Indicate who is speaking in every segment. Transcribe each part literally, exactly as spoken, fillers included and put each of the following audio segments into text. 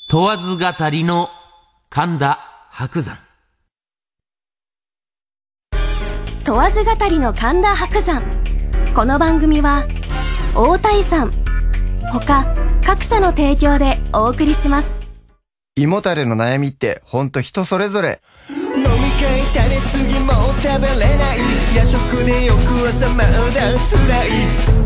Speaker 1: 問わず語りの神田伯山。
Speaker 2: 問わず語りの神田伯山。この番組は大谷さん他各社の提供でお送りします。
Speaker 3: 胃もたれの悩みってほんと人それぞれ。
Speaker 4: 飲み会食べ過ぎも食べれない、夜食で翌朝まだ辛い。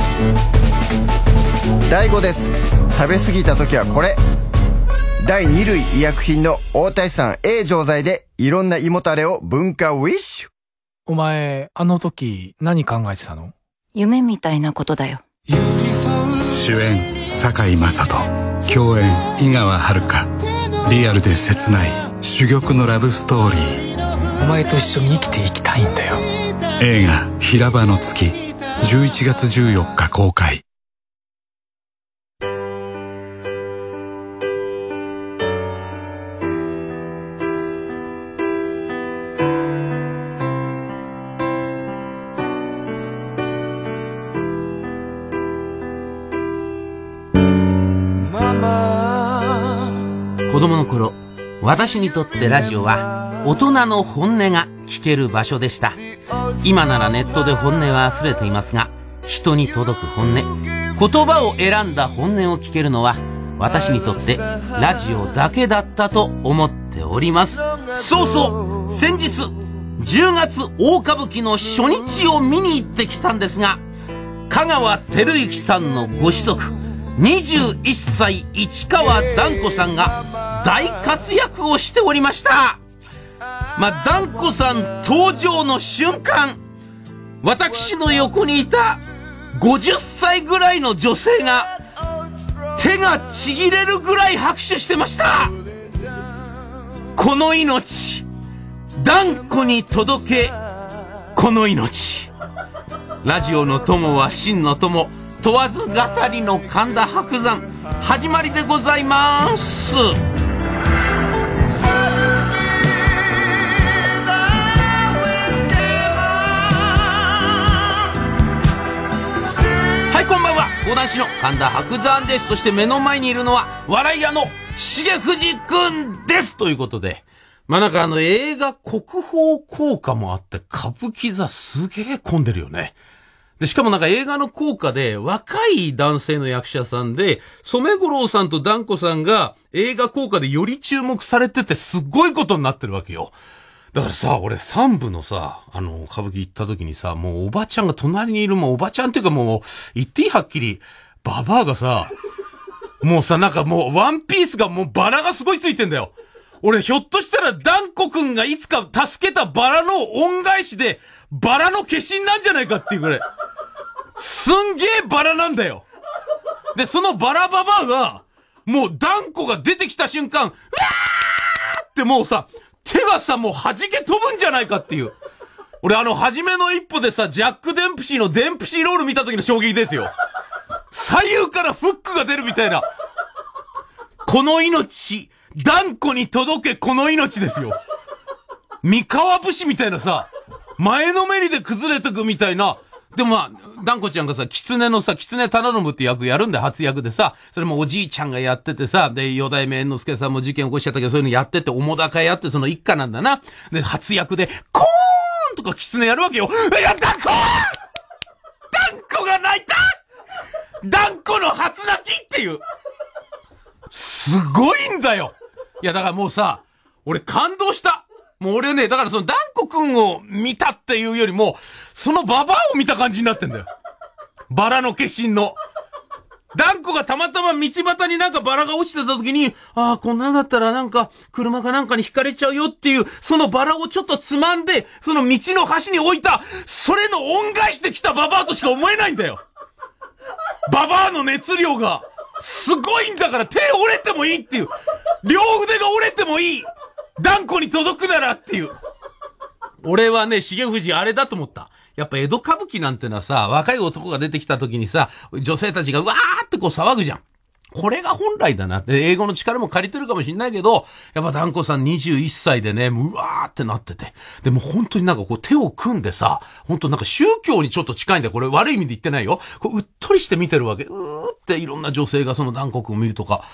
Speaker 3: 大悟です。食べ過ぎた時はこれ。第二類医薬品の大谷さん A 錠剤でいろんな胃もたれを分解ウィッシュ。
Speaker 5: お前あの時何考えてたの？
Speaker 6: 夢みたいなことだよ。
Speaker 7: 主演堺雅人、共演井川遥、リアルで切ない珠玉のラブストーリー。
Speaker 5: お前と一緒に生きていきたいんだよ。
Speaker 7: 映画平場の月、じゅういちがつじゅうよっか公開。
Speaker 1: 子供の頃、私にとってラジオは大人の本音が聞ける場所でした。今ならネットで本音は溢れていますが、人に届く本音、言葉を選んだ本音を聞けるのは私にとってラジオだけだったと思っております。そうそう、先日じゅうがつ大歌舞伎の初日を見に行ってきたんですが、香川照之さんのご子息にじゅういっさい市川團子さんが大活躍をしておりました。まあ、團子さん登場の瞬間、私の横にいたごじゅっさいぐらいの女性が手がちぎれるぐらい拍手してました。この命、團子に届け、この命。ラジオの友は真の友、問わず語りの神田伯山、始まりでございます。はい、こんばんは。講談師の神田伯山です。そして目の前にいるのは笑い屋の重藤くんです。ということで、まあなんかあの映画国宝効果もあって歌舞伎座すげえ混んでるよね。で、しかもなんか映画の効果で若い男性の役者さんで、染五郎さんと團子さんが映画効果でより注目されててすっごいことになってるわけよ。だからさ、俺三部のさ、あの、歌舞伎行った時にさ、もうおばちゃんが隣にいる、もうおばちゃんっていうかもう、言っていいはっきり、ババアがさ、もうさ、なんかもうワンピースがもうバラがすごいついてんだよ。俺ひょっとしたら団子くんがいつか助けたバラの恩返しで、バラの化身なんじゃないかっていうぐらい。すんげえバラなんだよ。で、そのバラババアが、もう団子が出てきた瞬間、うわーってもうさ、手がさ、もう弾け飛ぶんじゃないかっていう。俺あの、初めの一歩でさ、ジャック・デンプシーのデンプシーロール見た時の衝撃ですよ。左右からフックが出るみたいな。この命、団子に届けこの命ですよ。三河節みたいなさ、前のめりで崩れてくみたいな。でもまあ、団子ちゃんがさ、狐のさ、狐忠信って役やるんだよ、初役でさ。それもおじいちゃんがやっててさ、で、四代目猿之助さんも事件起こしちゃったけど、そういうのやってて、澤瀉やって、その一家なんだな。で、初役で、コーンとか狐やるわけよ。いや、団子団子が泣いた団子の初泣きっていう。すごいんだよ。いや、だからもうさ、俺感動した。もう俺ね、だからその団子くんを見たっていうよりも、そのババアを見た感じになってんだよ。バラの化身の。団子がたまたま道端になんかバラが落ちてた時に、ああ、こんなんだったらなんか車かなんかに引かれちゃうよっていう、そのバラをちょっとつまんで、その道の端に置いた、それの恩返しで来たババアとしか思えないんだよ。ババアの熱量が、すごいんだから、手折れてもいいっていう。両腕が折れてもいい。団子に届くならっていう。俺はね、重藤あれだと思った。やっぱ江戸歌舞伎なんてのはさ、若い男が出てきた時にさ、女性たちがうわーってこう騒ぐじゃん。これが本来だな。で、英語の力も借りてるかもしれないけど、やっぱ団子さんにじゅういっさいでね、うわーってなってて。でも本当になんかこう手を組んでさ、本当なんか宗教にちょっと近いんだよ。これ悪い意味で言ってないよ。こううっとりして見てるわけ。うーっていろんな女性がその団子くんを見るとか。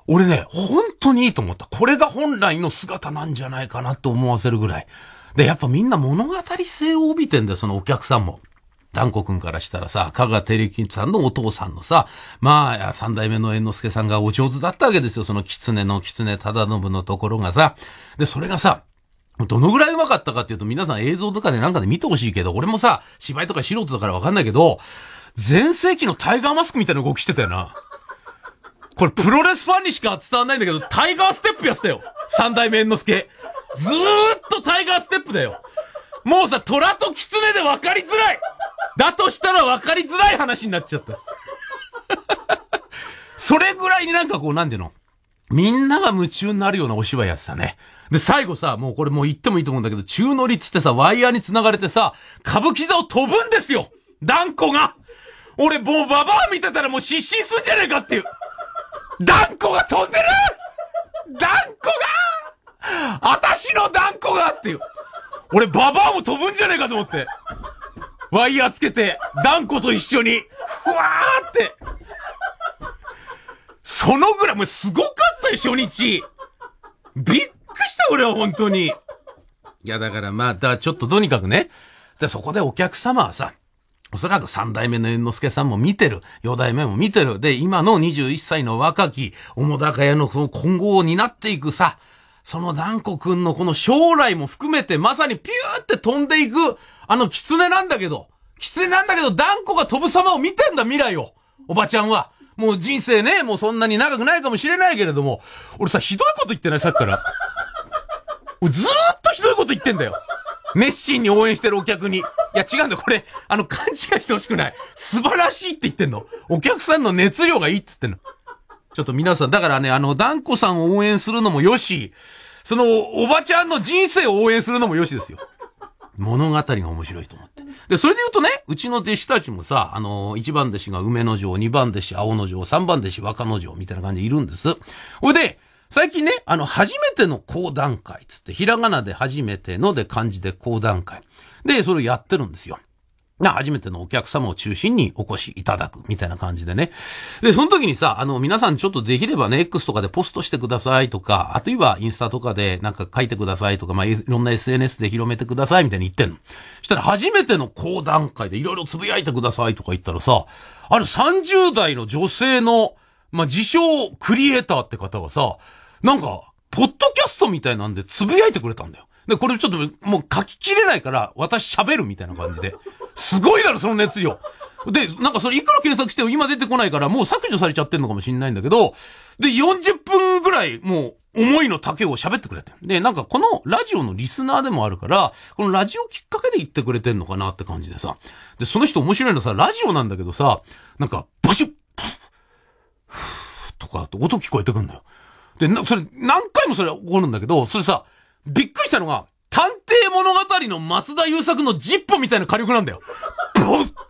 Speaker 1: 俺ね、本当にいいと思った。これが本来の姿なんじゃないかなと思わせるぐらい。で、やっぱみんな物語性を帯びてんだよ、そのお客さんも。団子くんからしたらさ、香川照之さんのお父さんのさ、まあ、三代目の猿之助さんがお上手だったわけですよ。その狐の狐忠信のところがさ。で、それがさ、どのぐらい上手かったかっていうと、皆さん映像とかでなんかで見てほしいけど、俺もさ、芝居とか素人だからわかんないけど、前世紀のタイガーマスクみたいな動きしてたよな。これプロレスファンにしか伝わんないんだけど、タイガーステップやってたよ。三代目猿之助。ずーっとタイガーステップだよ。もうさ、虎と狐で分かりづらい。だとしたら分かりづらい話になっちゃった。それぐらいになんかこう、なんていうの、みんなが夢中になるようなお芝居やってたね。で、最後さ、もうこれもう言ってもいいと思うんだけど、宙乗りっつってさ、ワイヤーに繋がれてさ、歌舞伎座を飛ぶんですよ。団子が。俺もうババア見てたらもう失神すんじゃねえかっていう。団子が飛んでる！団子が！私の団子がっていう。俺ババアも飛ぶんじゃねえかと思って。ワイヤーつけて、団子と一緒に、ふわーって。そのぐらい、もうすごかったよ、初日。びっくりした俺は本当に。いやだからまあ、だからちょっととにかくね。で、そこでお客様はさ、おそらく三代目の猿之助さんも見てる。四代目も見てる。で、今のにじゅういっさいの若き、澤瀉屋のその今後を担っていくさ、その団子くんのこの将来も含めてまさにピューって飛んでいく、あの狐なんだけど、狐なんだけど団子が飛ぶ様を見てんだ未来を。おばちゃんは。もう人生ね、もうそんなに長くないかもしれないけれども、俺さ、ひどいこと言ってないさっきから。俺ずーっとひどいこと言ってんだよ。熱心に応援してるお客に。いや違うんだよ、これ、あの勘違いしてほしくない。素晴らしいって言ってんの。お客さんの熱量がいいって言ってんの。ちょっと皆さん、だからね、あの、団子さんを応援するのもよし、その、おばちゃんの人生を応援するのもよしですよ。物語が面白いと思って。で、それで言うとね、うちの弟子たちもさ、あの、一番弟子が梅の城、二番弟子青の城、三番弟子若の城みたいな感じでいるんです。ほいで、最近ね、あの、初めての講談会つって、ひらがなで初めてので漢字で講談会。で、それをやってるんですよ。初めてのお客様を中心にお越しいただくみたいな感じでね。で、その時にさ、あの、皆さんちょっとできればね、X とかでポストしてくださいとか、あとはインスタとかでなんか書いてくださいとか、まあ、いろんな エスエヌエス で広めてくださいみたいに言ってんの。したら初めての講談会でいろいろつぶやいてくださいとか言ったらさ、あるさんじゅう代の女性の、まあ、自称クリエイターって方がさ、なんか、ポッドキャストみたいなんでつぶやいてくれたんだよ。で、これちょっともう書ききれないから私喋るみたいな感じで。すごいだろ、その熱量。で、なんかそれいくら検索しても今出てこないからもう削除されちゃってんのかもしんないんだけど、で、よんじゅっぷんぐらいもう思いの丈を喋ってくれて。で、なんかこのラジオのリスナーでもあるから、このラジオきっかけで言ってくれてんのかなって感じでさ。で、その人面白いのさ、ラジオなんだけどさ、なんか、バシュッ、とかって音聞こえてくんだよ。で、な、それ、何回もそれ起こるんだけど、それさ、びっくりしたのが、探偵物語の松田優作のジッポみたいな火力なんだよ。ボッ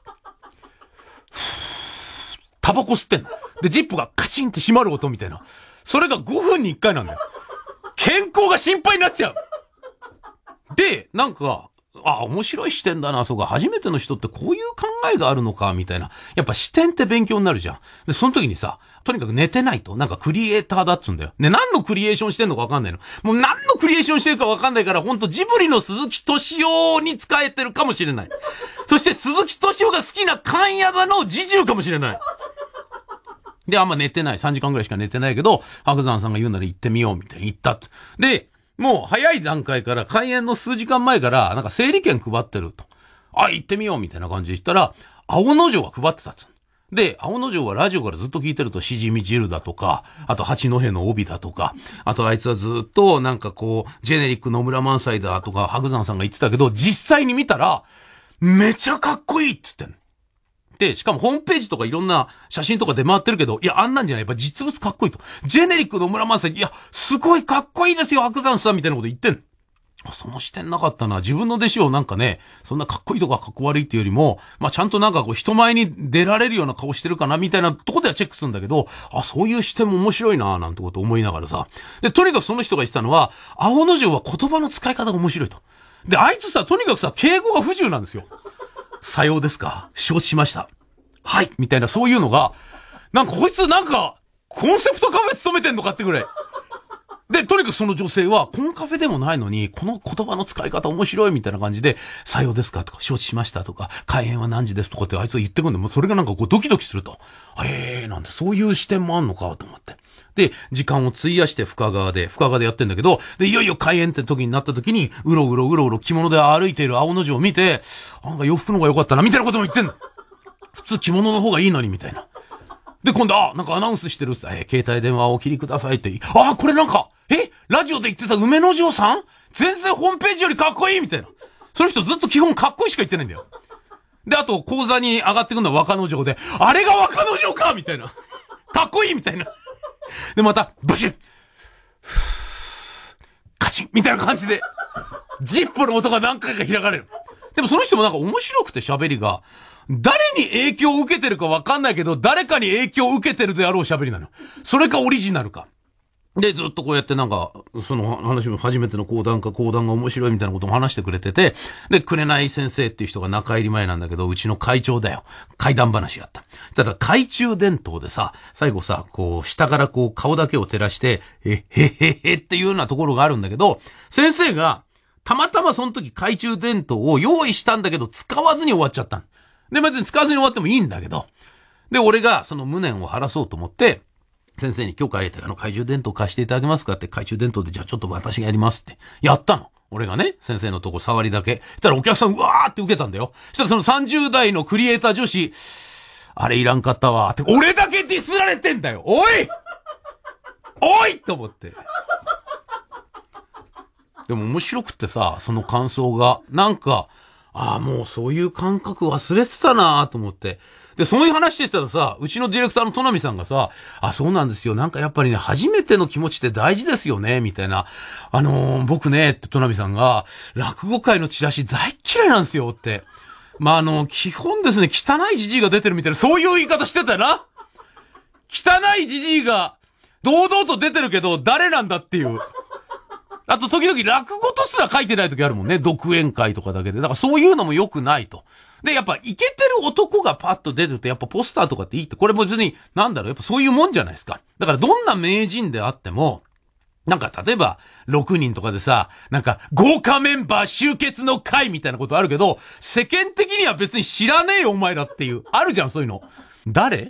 Speaker 1: タバコ吸ってんの。で、ジッポがカチンって閉まる音みたいな。それがごふんにいっかいなんだよ。健康が心配になっちゃう。で、なんか、あ、面白い視点だな、そうか、初めての人ってこういう考えがあるのか、みたいな。やっぱ視点って勉強になるじゃん。で、その時にさ、とにかく寝てないと、なんかクリエイターだっつうんだよ。ね、何のクリエーションしてんのかわかんないの。もう何のクリエーションしてるかわかんないから、ほんとジブリの鈴木敏夫に使えてるかもしれない。そして鈴木敏夫が好きな関谷田の侍従かもしれない。で、あんま寝てない。さんじかんぐらいしか寝てないけど、白山さんが言うなら行ってみよう、みたいに言ったと。で、もう早い段階から開演の数時間前からなんか整理券配ってると。あ、行ってみようみたいな感じで言ったら、青野城が配ってたっつう。で、青野城はラジオからずっと聞いてるとしじみ汁だとか、あと八戸の帯だとか、あとあいつはずっとなんかこう、ジェネリック野村萬斎だとか、白山さんが言ってたけど、実際に見たら、めちゃかっこいいって言ってんの。で、しかもホームページとかいろんな写真とか出回ってるけど、いや、あんなんじゃない。やっぱ実物かっこいいと。ジェネリック野村萬斎、いや、すごいかっこいいですよ、白山さんみたいなこと言ってんの。その視点なかったな。自分の弟子をなんかね、そんなかっこいいとかかっこ悪いっていうよりも、まあ、ちゃんとなんかこう人前に出られるような顔してるかなみたいなとこではチェックするんだけど、あ、そういう視点も面白いななんてこと思いながらさ。で、とにかくその人が言ってたのは、青野城は言葉の使い方が面白いと。で、あいつさ、とにかくさ、敬語が不自由なんですよ。さようですか。承知しました。はい。みたいな、そういうのが、なんかこいつなんか、 コンセプトカフェ勤めてんのかってぐらい。で、とにかくその女性は、コンカフェでもないのに、この言葉の使い方面白いみたいな感じで、さようですかとか、承知しましたとか、開演は何時ですとかってあいつは言ってくんで、もうそれがなんかこうドキドキすると。ええー、なんてそういう視点もあんのかと思って。で、時間を費やして深川で、深川でやってんだけど、で、いよいよ開演って時になった時に、うろうろうろうろ着物で歩いている青の字を見て、なんか洋服の方が良かったな、みたいなことも言ってんの。普通着物の方がいいのに、みたいな。で、今度、あ、なんかアナウンスしてるって、えー、携帯電話をお切りくださいって、あ、これなんか、えラジオで言ってた梅の城さん全然ホームページよりかっこいいみたいな。その人ずっと基本かっこいいしか言ってないんだよ。で、あと、講座に上がってくるのは若野城で、あれが若野城かみたいな。かっこいいみたいな。で、また、ブシュッカチンみたいな感じで、ジップの音が何回か開かれる。でもその人もなんか面白くて喋りが、誰に影響を受けてるかわかんないけど、誰かに影響を受けてるであろう喋りなの。それかオリジナルか。で、ずっとこうやってなんか、その話も初めての講談か講談が面白いみたいなことも話してくれてて、で、紅先生っていう人が中入り前なんだけど、うちの会長だよ。怪談話やった。ただ、懐中電灯でさ、最後さ、こう、下からこう、顔だけを照らして、え、へへへっていうようなところがあるんだけど、先生が、たまたまその時懐中電灯を用意したんだけど、使わずに終わっちゃったん。で、別に使わずに終わってもいいんだけど、で、俺がその無念を晴らそうと思って、先生に許可得て、あの、懐中電灯貸していただけますかって、懐中電灯でじゃあちょっと私がやりますって。やったの。俺がね、先生のとこ触りだけ。そしたらお客さんうわーって受けたんだよ。そしたらそのさんじゅう代のクリエイター女子、あれいらんかったわーって、俺だけディスられてんだよ。おいおいと思って。でも面白くってさ、その感想が、なんか、ああ、もうそういう感覚忘れてたなーと思って。で、そういう話してたらさ、うちのディレクターのトナミさんがさ、あ、そうなんですよ。なんかやっぱりね、初めての気持ちって大事ですよね、みたいな。あのー、僕ね、ってトナミさんが、落語界のチラシ大嫌いなんですよって。まあ、あの、基本ですね、汚いジジイが出てるみたいな、そういう言い方してたよな。汚いジジイが、堂々と出てるけど、誰なんだっていう。あと時々落語とすら書いてない時あるもんね。独演会とかだけで。だからそういうのも良くないと。で、やっぱイケてる男がパッと出るとやっぱポスターとかっていいって、これも別になんだろう、やっぱそういうもんじゃないですか。だからどんな名人であっても、なんか例えばろくにんとかでさ、なんか豪華メンバー集結の会みたいなことあるけど、世間的には別に知らねえよお前らっていう。あるじゃんそういうの。誰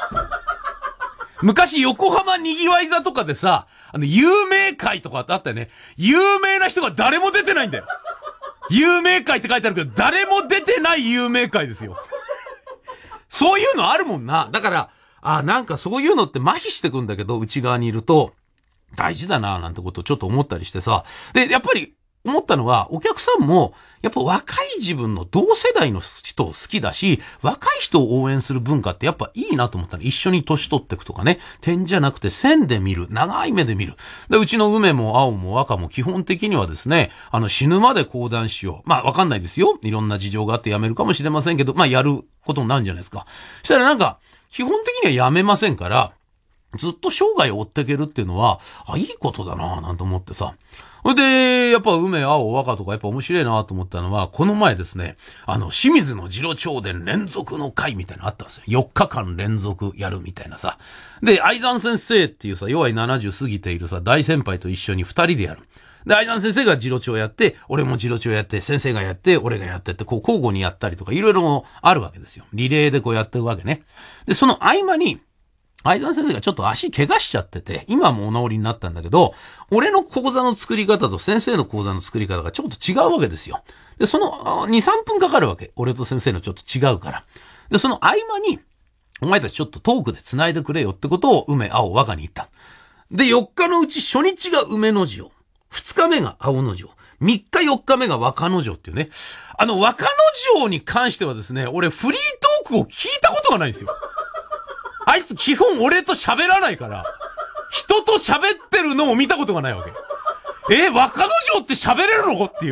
Speaker 1: 昔横浜にぎわい座とかでさ、あの有名会とかってあったよね。有名な人が誰も出てないんだよ。有名会って書いてあるけど、誰も出てない有名会ですよ。そういうのあるもんな。だから、あ、なんかそういうのって麻痺してくんだけど、内側にいると、大事だな、なんてことをちょっと思ったりしてさ。で、やっぱり思ったのは、お客さんも、やっぱ若い自分の同世代の人を好きだし、若い人を応援する文化ってやっぱいいなと思ったの。一緒に年取っていくとかね。点じゃなくて線で見る。長い目で見る。で、うちの梅も青も赤も基本的にはですね、あの死ぬまで講談しよう。まあわかんないですよ。いろんな事情があってやめるかもしれませんけど、まあやることになるんじゃないですか。そしたらなんか、基本的にはやめませんから、ずっと生涯を追っていけるっていうのは、あ、いいことだなぁなんて思ってさ。それで、やっぱ梅、青、赤とかやっぱ面白いなと思ったのは、この前ですね、あの、清水の次郎長伝連続の会みたいなのあったんですよ。よっかかん連続やるみたいなさ。で、愛山先生っていうさ、弱いななじゅう過ぎているさ、大先輩と一緒に二人でやる。で、愛山先生が次郎長やって、俺も次郎長やって、先生がやって、俺がやってって、こう交互にやったりとか、いろいろあるわけですよ。リレーでこうやってるわけね。で、その合間に、愛沢先生がちょっと足怪我しちゃってて、今はもうお治りになったんだけど、俺の講座の作り方と先生の講座の作り方がちょっと違うわけですよ。で、そのに、さんぷんかかるわけ。俺と先生のちょっと違うから。で、その合間に、お前たちちょっとトークで繋いでくれよってことを梅、青、若に言った。で、よっかのうち初日が梅の城、ふつかめが青の城、みっかよっかめが若の城っていうね。あの若の城に関してはですね、俺フリートークを聞いたことがないんですよ。あいつ基本俺と喋らないから、人と喋ってるのを見たことがないわけ。え、若の城って喋れるのっていう。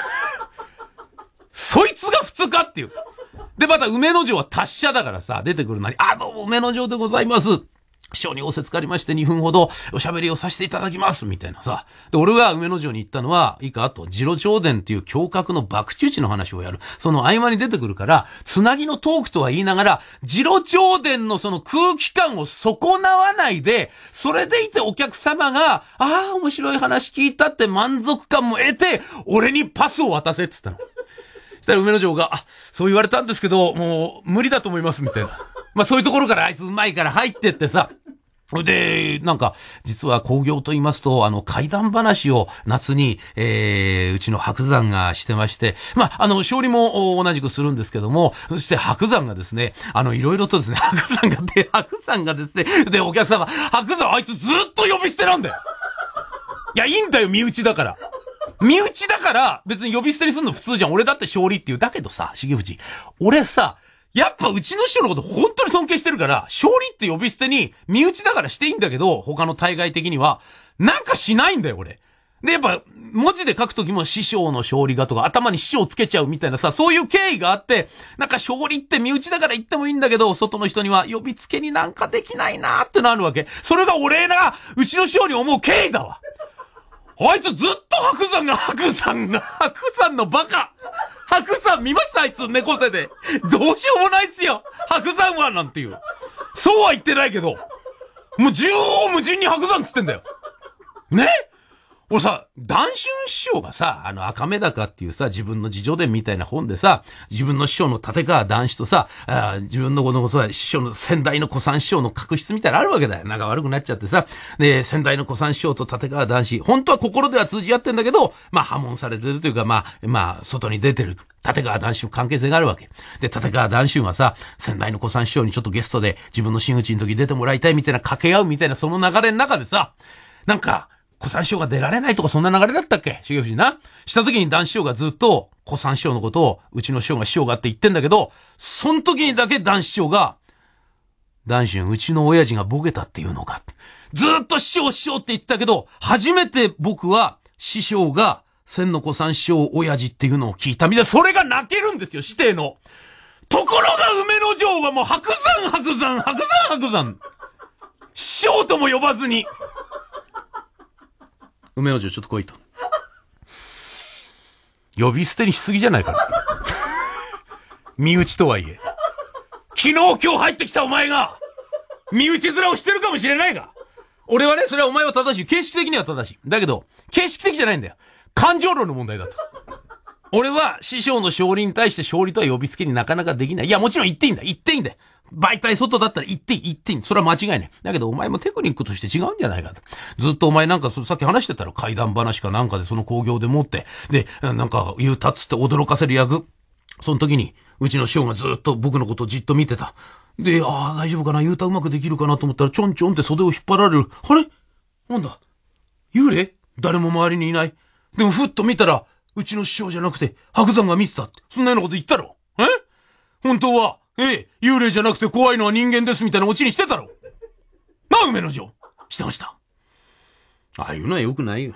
Speaker 1: そいつが普通かっていう。で、また梅の城は達者だからさ、出てくるなり、あ、どうも梅の城でございます。 師匠に仰せつかりましてにふんほどおしゃべりをさせていただきますみたいなさ。で、俺が梅の城に行ったのは、いいか、あと、次郎長伝っていう侠客の爆中地の話をやる。その合間に出てくるから、つなぎのトークとは言いながら、次郎長伝のその空気感を損なわないで、それでいてお客様が、ああ、面白い話聞いたって満足感も得て、俺にパスを渡せって言ったの。そしたら梅の城が、あ、そう言われたんですけど、もう無理だと思いますみたいな。まあそういうところからあいつうまいから入ってってさ、で、なんか、実は興行と言いますと、あの、怪談話を夏に、えー、うちの白山がしてまして、まあ、あの、勝利も同じくするんですけども、そして白山がですね、あの、いろいろとですね、白山が、で、白山がですね、で、お客様、白山あいつずっと呼び捨てなんだよ。いや、いいんだよ、身内だから。身内だから、別に呼び捨てにすんの普通じゃん。俺だって勝利っていう。だけどさ、重藤、俺さ、やっぱうちの師匠のこと本当に尊敬してるから、勝利って呼び捨てに身内だからしていいんだけど、他の対外的には、なんかしないんだよ、俺。で、やっぱ、文字で書くときも師匠の勝利がとか、頭に師匠つけちゃうみたいなさ、そういう経緯があって、なんか勝利って身内だから言ってもいいんだけど、外の人には呼びつけになんかできないなーってなるわけ。それが俺が、うちの師匠に思う経緯だわ。あいつずっと白山が白山が白山のバカ白山見ましたあいつ猫背で。どうしようもないっすよ白山はなんていう。そうは言ってないけど、もう縦横無尽に白山っつってんだよ。ね？俺さ、談春師匠がさ、あの赤目高っていうさ、自分の自叙伝みたいな本でさ、自分の師匠の立川談志とさ、あ自分のこのことは師匠の先代の小三師匠の確執みたいなのあるわけだよ。仲悪くなっちゃってさ、で、先代の小三師匠と立川談志、本当は心では通じ合ってんだけど、まあ破門されてるというか、まあ、まあ、外に出てる立川談志の関係性があるわけ。で、立川談志はさ、先代の小三師匠にちょっとゲストで自分の真打ちの時出てもらいたいみたいな掛け合うみたいなその流れの中でさ、なんか、小三師匠が出られないとかそんな流れだったっけ？重藤な。した時に談師匠がずっと小三師匠のことをうちの師匠が師匠がって言ってんだけど、その時にだけ談師匠が、談春うちの親父がボケたっていうのか。ずっと師匠師匠って言ってたけど、初めて僕は師匠が千の小三師匠親父っていうのを聞いたみたいな、それが泣けるんですよ、指定の。ところが梅の城はもう白山白山白山白山。師匠とも呼ばずに。梅の城ちょっと来いと。呼び捨てにしすぎじゃないかな。身内とはいえ。昨日今日入ってきたお前が、身内面をしてるかもしれないが。俺はね、それはお前は正しい。形式的には正しい。だけど、形式的じゃないんだよ。感情論の問題だと。俺は師匠の勝利に対して勝利とは呼びつけになかなかできない。いや、もちろん言っていいんだ。言っていいんだよ。媒体外だったら言っていい、言っていい。それは間違いない。だけどお前もテクニックとして違うんじゃないかと。ずっとお前なんかさっき話してたら怪談話かなんかでその興行でもって、で、なんか言うたっつって驚かせる役。その時に、うちの師匠がずっと僕のことをじっと見てた。で、ああ、大丈夫かな、言うたうまくできるかなと思ったら、ちょんちょんって袖を引っ張られる。あれなんだ幽霊？誰も周りにいない。でもふっと見たら、うちの師匠じゃなくて、白山が見てたって。そんなようなこと言ったろ？え？本当は、ええ、幽霊じゃなくて怖いのは人間ですみたいなオチにしてたろ？なあ、梅の城。してました。ああいうのは良くないよ。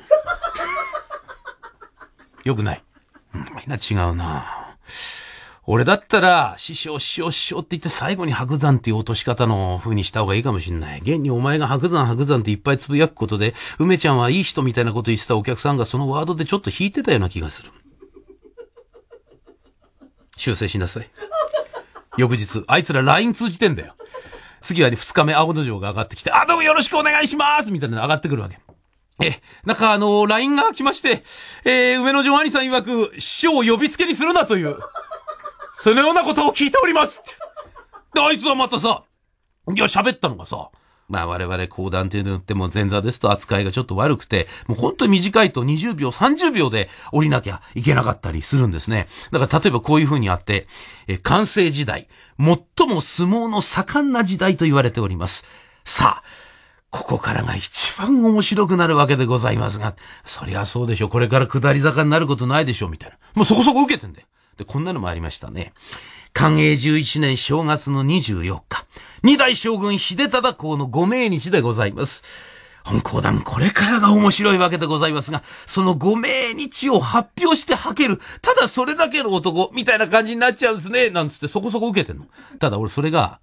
Speaker 1: 良くない。うん、みんな違うな。俺だったら、師匠、師匠、師匠って言って最後に白山っていう落とし方の風にした方がいいかもしんない。現にお前が白山、白山っていっぱいつぶやくことで、梅ちゃんはいい人みたいなこと言ってたお客さんがそのワードでちょっと引いてたような気がする。修正しなさい。翌日、あいつら ライン 通じてんだよ。次はね、二日目、青野城が上がってきて、あ、どうもよろしくお願いしますみたいなの上がってくるわけ。え、なんかあのー、ライン が来まして、えー、梅の城兄さん曰く、師匠を呼びつけにするなという、そのようなことを聞いております。で、あいつはまたさ、いや、喋ったのがさ、まあ我々講談って言っても前座ですと扱いがちょっと悪くて、もう本当に短いとにじゅうびょう、さんじゅうびょうで降りなきゃいけなかったりするんですね。だから例えばこういう風にあって、え完成時代、最も相撲の盛んな時代と言われております。さあ、ここからが一番面白くなるわけでございますが、そりゃそうでしょ。これから下り坂になることないでしょ、みたいな。もうそこそこ受けてんだよ。で、こんなのもありましたね。寛永じゅういちねん正月のにじゅうよっか、二代将軍秀忠公のご命日でございます。本講談これからが面白いわけでございますが、そのご命日を発表して吐ける、ただそれだけの男みたいな感じになっちゃうんですね、なんつってそこそこ受けてんの。ただ俺それが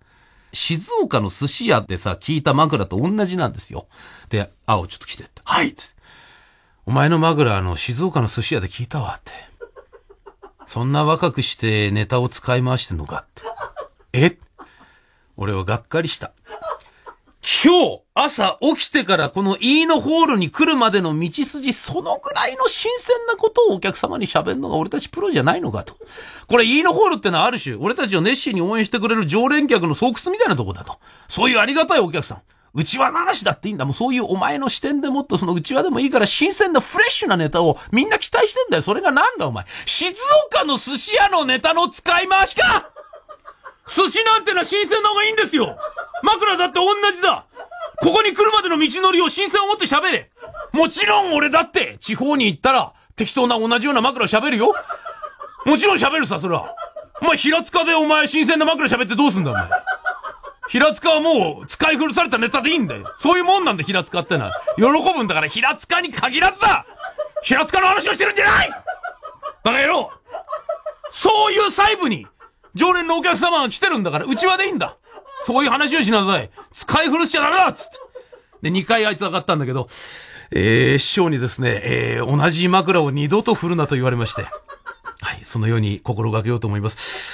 Speaker 1: 静岡の寿司屋でさ、聞いた枕と同じなんですよ。で、青ちょっと来てって。はいって。お前の枕あの、静岡の寿司屋で聞いたわって。そんな若くしてネタを使い回してんのかって。え？俺はがっかりした。今日朝起きてからこのイーノホールに来るまでの道筋、そのぐらいの新鮮なことをお客様に喋るのが俺たちプロじゃないのかと。これイーノホールってのはある種、俺たちを熱心に応援してくれる常連客の巣窟みたいなとこだと。そういうありがたいお客さん。内輪の話だっていいんだ。もうそういうお前の視点でもっとその内輪でもいいから新鮮なフレッシュなネタをみんな期待してんだよ。それがなんだお前。静岡の寿司屋のネタの使い回しか！寿司なんてのは新鮮な方がいいんですよ。枕だって同じだ。ここに来るまでの道のりを新鮮を持って喋れ。もちろん俺だって地方に行ったら適当な同じような枕を喋るよ。もちろん喋るさ、それは。お前平塚でお前新鮮な枕喋ってどうすんだお前。平塚はもう使い古されたネタでいいんだよ。そういうもんなんだ平塚ってのは。喜ぶんだから平塚に限らずだ。平塚の話をしてるんじゃない！バカ野郎！そういう細部に常連のお客様が来てるんだから、うちわでいいんだ。そういう話をしなさい。使い古しちゃダメだっつって。で、にかいあいつ上がったんだけど、えー、師匠にですね、えー、同じ枕を二度と振るなと言われまして。はい、そのように心がけようと思います。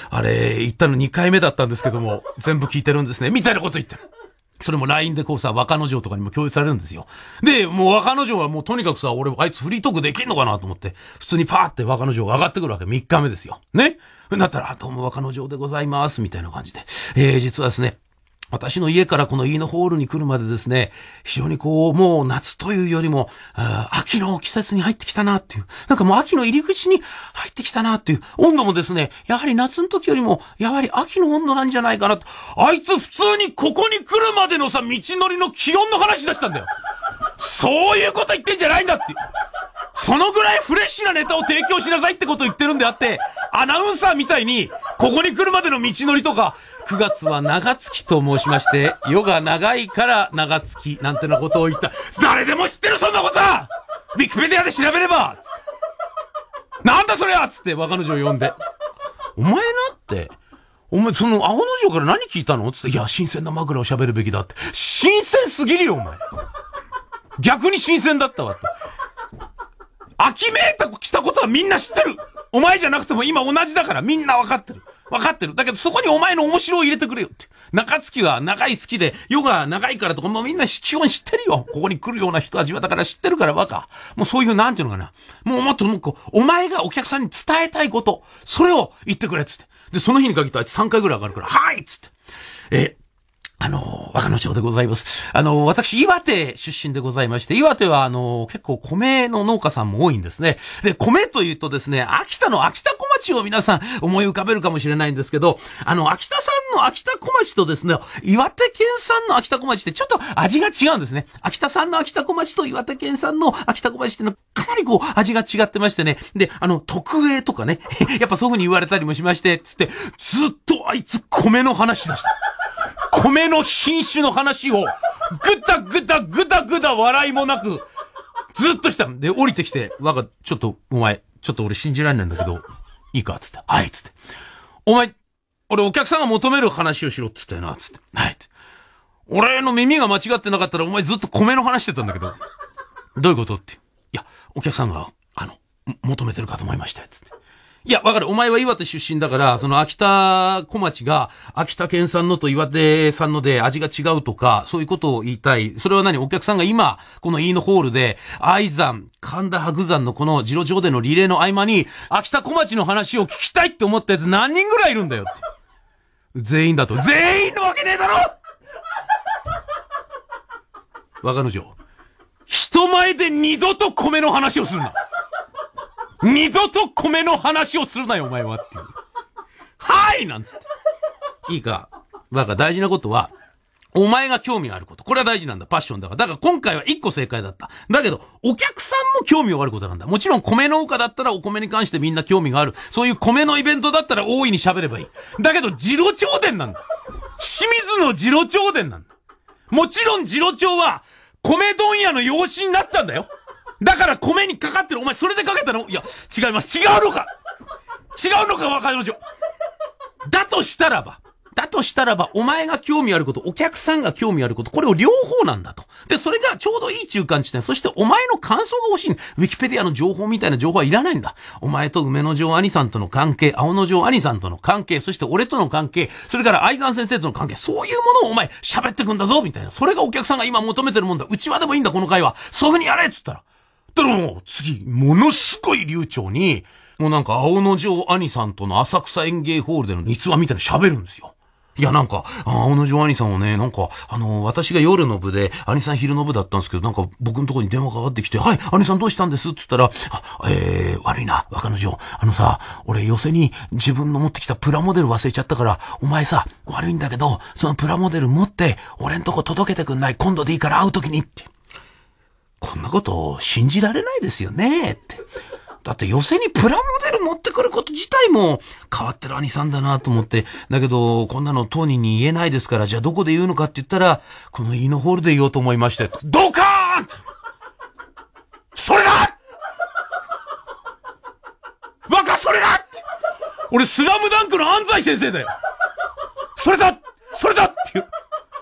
Speaker 1: あれ、言ったのにかいめだったんですけども、全部聞いてるんですね。みたいなこと言ってる。それも ライン でこうさ、若野城とかにも共有されるんですよ。で、もう若野城はもうとにかくさ、俺あいつフリートークできんのかなと思って、普通にパーって若野城が上がってくるわけ。みっかめですよ。ね。だったら、どうも若野城でございます、みたいな感じで。えー、実はですね、私の家からこのイーノホールに来るまでですね、非常にこう、もう夏というよりも、秋の季節に入ってきたなっていう、なんかもう秋の入り口に入ってきたなっていう、温度もですね、やはり夏の時よりも、やはり秋の温度なんじゃないかなと。あいつ普通にここに来るまでのさ、道のりの気温の話出したんだよ。そういうこと言ってんじゃないんだって。そのぐらいフレッシュなネタを提供しなさいってことを言ってるんであって、アナウンサーみたいに、ここに来るまでの道のりとか、くがつは長月と申しまして、夜が長いから長月なんてなことを言った。誰でも知ってるそんなことは！ウィキペディアで調べれば！なんだそりゃ！つって若野城呼んで。お前なって、お前その青野城から何聞いたの？つって、いや、新鮮な枕を喋るべきだって。新鮮すぎるよ、お前。逆に新鮮だったわって。秋めいた来たことはみんな知ってる。お前じゃなくても今同じだからみんな分かってる。分かってる。だけどそこにお前の面白を入れてくれよって。中月は長い好きで、夜が長いからとかもうみんな基本知ってるよ。ここに来るような人たちはだから知ってるからバカ。もうそういうなんていうのかな。もうもっともっとお前がお客さんに伝えたいこと、それを言ってくれっつって。で、その日に限ってあいつさんかいぐらい上がるから、はいっつって。えーあの、若野町でございます。あの、私、岩手出身でございまして、岩手はあの、結構米の農家さんも多いんですね。で、米というとですね、秋田の秋田小町を皆さん思い浮かべるかもしれないんですけど、あの、秋田産の秋田小町とですね、岩手県産の秋田小町ってちょっと味が違うんですね。秋田産の秋田小町と岩手県産の秋田小町ってのかなりこう味が違ってましてね。で、あの、特営とかね、やっぱそういう風に言われたりもしまして、つって、ずっとあいつ米の話でした。米の品種の話を、ぐだぐだぐだぐだ笑いもなく、ずっとしたんで、降りてきて、わが、ちょっと、お前、ちょっと俺信じられないんだけど、いいかつって、はい、つって。お前、俺お客さんが求める話をしろって言ったよな、つって。はい、って。俺の耳が間違ってなかったら、お前ずっと米の話してたんだけど、どういうことって。いや、お客さんが、あの、求めてるかと思いましたよ、つって。いや、わかる。お前は岩手出身だから、その秋田小町が秋田県産のと岩手産ので味が違うとか、そういうことを言いたい。それは何？お客さんが今、このイーノホールで、愛山、神田伯山のこの次郎長でのリレーの合間に、秋田小町の話を聞きたいって思ったやつ何人ぐらいいるんだよって。全員だと。全員のわけねえだろ！若野城。人前で二度と米の話をするな。二度と米の話をするなよ、お前はっていう。はいなんつって。いいか。バカ、大事なことは、お前が興味があること。これは大事なんだ。パッションだから。だから今回は一個正解だった。だけど、お客さんも興味があることなんだ。もちろん米農家だったらお米に関してみんな興味がある。そういう米のイベントだったら大いに喋ればいい。だけど、次郎長伝なんだ。清水の次郎長伝なんだ。もちろん次郎長は、米問屋の養子になったんだよ。だから米にかかってる。お前それでかけたの？いや、違います。違うのか違うのか若いの城。だとしたらば、 だとしたらば、お前が興味あること、お客さんが興味あること、これを両方なんだと。で、それがちょうどいい中間地点。そしてお前の感想が欲しい。ウィキペディアの情報みたいな情報はいらないんだ。お前と梅の城兄さんとの関係、青の城兄さんとの関係、そして俺との関係、それから愛山先生との関係、そういうものをお前喋ってくんだぞ、みたいな。それがお客さんが今求めてるもんだ。うちわでもいいんだ、この会話。そういう風にやれっつったら。だからもう、次、ものすごい流暢に、もうなんか青の城兄さんとの浅草園芸ホールでの逸話みたいな喋るんですよ。いや、なんか、青の城兄さんをね、なんか、あの、私が夜の部で、兄さん昼の部だったんですけど、なんか、僕のところに電話がかかってきて、はい、兄さんどうしたんですって言ったら、あ、えー、悪いな、若の城。あのさ、俺、寄せに自分の持ってきたプラモデル忘れちゃったから、お前さ、悪いんだけど、そのプラモデル持って、俺んとこ届けてくんない？今度でいいから会うときにって。こんなこと信じられないですよねって。だって寄せにプラモデル持ってくること自体も変わってる兄さんだなと思って。だけど、こんなの当人に言えないですから、じゃあどこで言うのかって言ったら、このイーノホールで言おうと思いまして。ドカーンそれだ若それだって俺スラムダンクの安西先生だよそれだそれだっていう。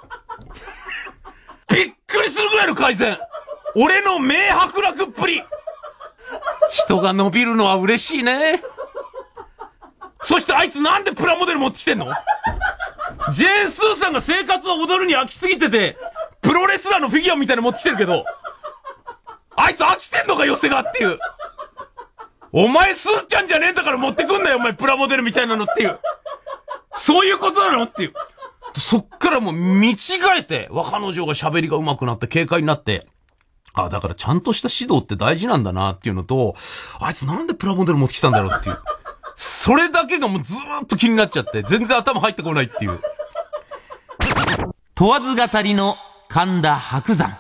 Speaker 1: びっくりするぐらいの改善。俺の名伯楽っぷり。人が伸びるのは嬉しいね。そしてあいつなんでプラモデル持ってきてんの？ジェーン・スーさんが生活を踊るに飽きすぎてて、プロレスラーのフィギュアみたいなの持ってきてるけど、あいつ飽きてんのか寄せがっていう。お前スーちゃんじゃねえんだから持ってくんなよお前プラモデルみたいなのっていう。そういうことなのっていう。そっからもう見違えて、若の城が喋りが上手くなって軽快になって、あ、だからちゃんとした指導って大事なんだなっていうのと、あいつなんでプラモデル持ってきたんだろうっていう。それだけがもうずーっと気になっちゃって、全然頭入ってこないっていう。問わず語りの神田伯山。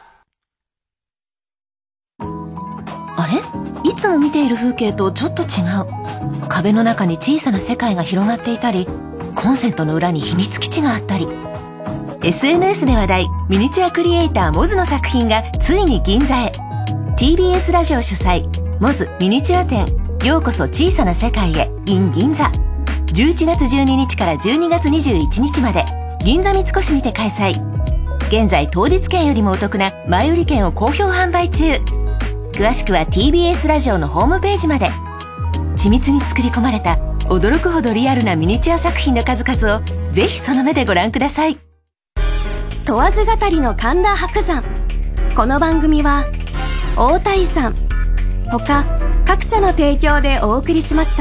Speaker 6: あれ？いつも見ている風景とちょっと違う。壁の中に小さな世界が広がっていたり、コンセントの裏に秘密基地があったり。エスエヌエス で話題、ミニチュアクリエイターモズの作品がついに銀座へ。 ティービーエス ラジオ主催、モズミニチュア展、ようこそ小さな世界へ in 銀座。じゅういちがつじゅうににちからじゅうにがつにじゅういちにちまで銀座三越にて開催。現在当日券よりもお得な前売り券を好評販売中。詳しくは ティービーエス ラジオのホームページまで。緻密に作り込まれた驚くほどリアルなミニチュア作品の数々をぜひその目でご覧ください。
Speaker 2: 問わず語りの神田伯山。この番組は大田井さん他各社の提供でお送りしました。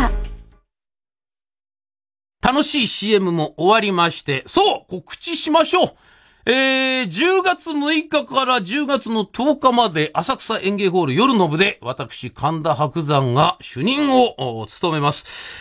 Speaker 1: 楽しい シーエム も終わりまして、そう告知しましょう。えー、じゅうがつむいかからじゅうがつのとおかまで浅草園芸ホール夜の部で私神田伯山が主任を務めます。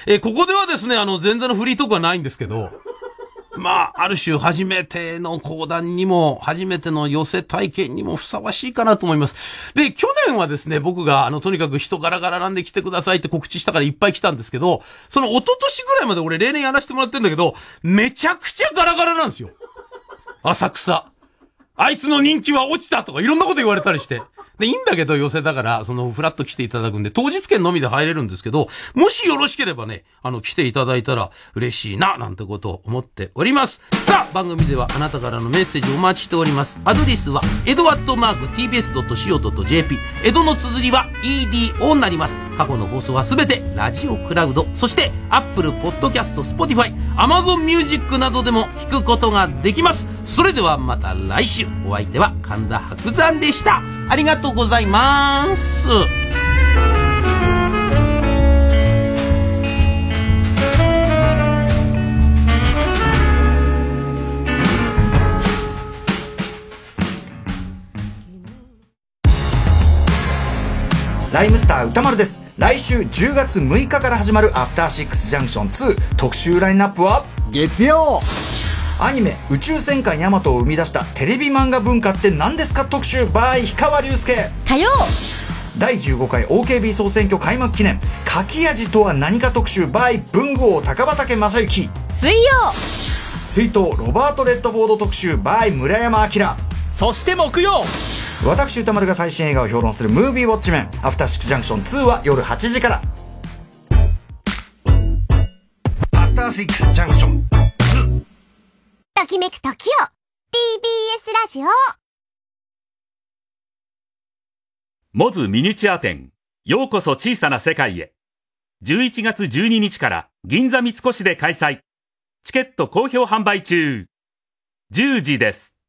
Speaker 1: えー、ここではですね、あの前座のフリートークはないんですけど、まあ、ある種初めての講談にも、初めての寄せ体験にもふさわしいかなと思います。で、去年はですね、僕が、あの、とにかく人ガラガラなんで来てくださいって告知したからいっぱい来たんですけど、その一昨年ぐらいまで俺例年やらせてもらってんだけど、めちゃくちゃガラガラなんですよ。浅草。あいつの人気は落ちたとかいろんなこと言われたりして。で、いいんだけど寄せだから、そのフラッと来ていただくんで、当日券のみで入れるんですけど、もしよろしければね、あの、来ていただいたら嬉しいな、なんてことを思っております。さあ、番組ではあなたからのメッセージをお待ちしております。アドレスは、エドアットマーク ティービーエスドットシーオードットジェーピー。江戸の綴りは イーディーオー になります。過去の放送はすべてラジオクラウド、そしてアップルポッドキャスト、スポティファイ、アマゾンミュージックなどでも聞くことができます。それではまた来週。お相手は神田伯山でした。ありがとうございます。
Speaker 8: ライムスター歌丸です。来週じゅうがつむいかから始まるアフターシックスジャンクションツー特集ラインナップは
Speaker 3: 月曜
Speaker 8: アニメ宇宙戦艦ヤマトを生み出したテレビ漫画文化って何ですか特集 by 氷川隆介。
Speaker 6: 火曜
Speaker 8: だいじゅうごかい オーケービー 総選挙開幕記念書き味とは何か特集 by 文具王高畑正幸。
Speaker 6: 水曜
Speaker 8: 追悼ロバート・レッドフォード特集 by 村山明。
Speaker 5: そして木曜
Speaker 8: 私歌丸が最新映画を評論するムービーウォッチメンアフターシックスジャンクションツーは夜はちじから。
Speaker 3: アフターシックスジャンクションツー
Speaker 9: きめく時を ティービーエス ラジオ。
Speaker 10: モズミニチュア展、ようこそ小さな世界へ。じゅういちがつじゅうににちから銀座三越で開催。チケット好評販売中。じゅうじです。